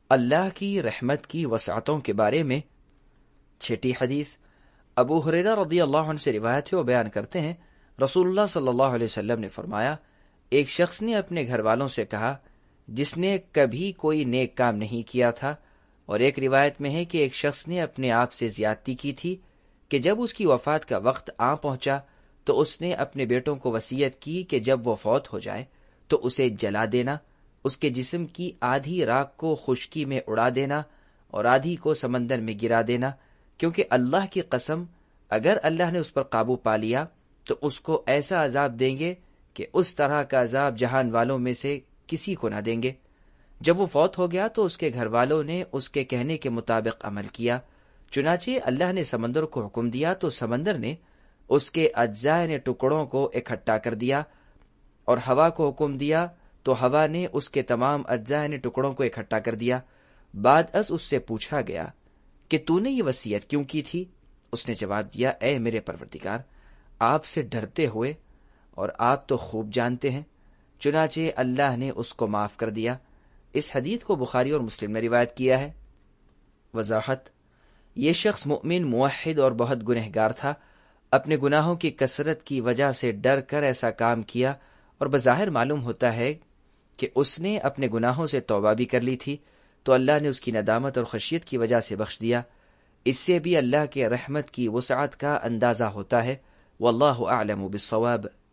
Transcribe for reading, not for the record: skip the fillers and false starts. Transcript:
اللہ کی رحمت کی وسعتوں کے بارے میں چھٹی حدیث ابو ہریرہ رضی اللہ عنہ سے روایت ہے، وہ بیان کرتے ہیں رسول اللہ صلی اللہ علیہ وسلم نے فرمایا، ایک شخص نے اپنے گھر والوں سے کہا جس نے کبھی کوئی نیک کام نہیں کیا تھا، اور ایک روایت میں ہے کہ ایک شخص نے اپنے آپ سے زیادتی کی تھی کہ جب اس کی وفات کا وقت آ پہنچا تو اس نے اپنے بیٹوں کو وصیت کی کہ جب وہ فوت ہو جائے تو اسے جلا دینا، اس کے جسم کی آدھی راکھ کو خشکی میں اڑا دینا اور آدھی کو سمندر میں گرا دینا، کیونکہ اللہ کی قسم اگر اللہ نے اس پر قابو پا لیا تو اس کو ایسا عذاب دیں گے کہ اس طرح کا عذاب جہان والوں میں سے کسی کو نہ دیں گے۔ جب وہ فوت ہو گیا تو اس کے گھر والوں نے اس کے کہنے کے مطابق عمل کیا، چنانچہ اللہ نے سمندر کو حکم دیا تو سمندر نے اس کے اجزائے ٹکڑوں کو اکٹھا کر دیا، اور ہوا کو حکم دیا تو ہوا نے اس کے تمام اجزائے ٹکڑوں کو اکٹھا کر دیا۔ بعد از اس سے پوچھا گیا کہ تو نے یہ وصیت کیوں کی تھی؟ اس نے جواب دیا، اے میرے پروردگار، آپ سے ڈرتے ہوئے، اور آپ تو خوب جانتے ہیں۔ چنانچہ اللہ نے اس کو معاف کر دیا۔ اس حدیث کو بخاری اور مسلم نے روایت کیا ہے۔ وضاحت: یہ شخص مؤمن، موحد اور بہت گنہگار تھا، اپنے گناہوں کی کثرت کی وجہ سے ڈر کر ایسا کام کیا، اور بظاہر معلوم ہوتا ہے کہ اس نے اپنے گناہوں سے توبہ بھی کر لی تھی، تو اللہ نے اس کی ندامت اور خشیت کی وجہ سے بخش دیا۔ اس سے بھی اللہ کے رحمت کی وسعت کا اندازہ ہوتا ہے۔ واللہ اعلم بالصواب۔